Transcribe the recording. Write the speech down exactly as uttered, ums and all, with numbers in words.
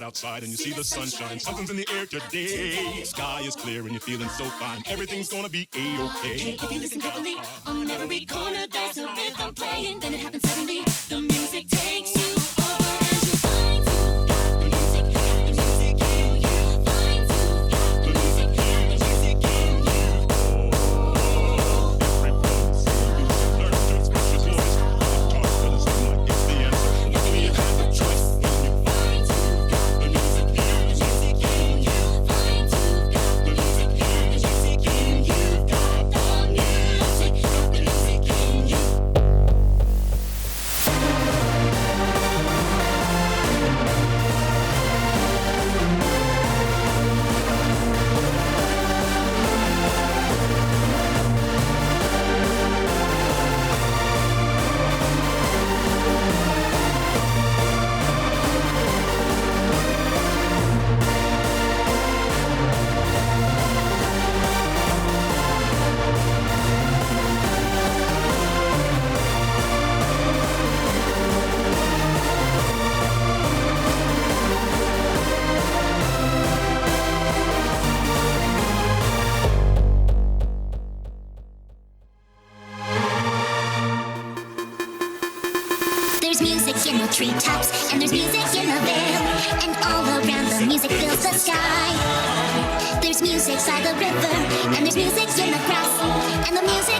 outside and you see the sunshine. Something's in the air today. Sky is clear and you're feeling so fine. Everything's gonna be A-okay. Hey, if you listen carefully, on every corner there's a rhythm playing. Then it happens suddenly. The music takes you over and you find you've got the music, the music in you. Find you've got the music, the music in you. Everyone sing, learn to express your voice. Talk to the sunlight, it's the answer. Whether you have a choice, when you find you've got the music, the music in you. Find you've got the music, the music in you. Got the music, got the music in you. There's music in the treetops, and there's music in the vale, and all around the music fills the sky. There's music by the river, and there's music in the grass, and the music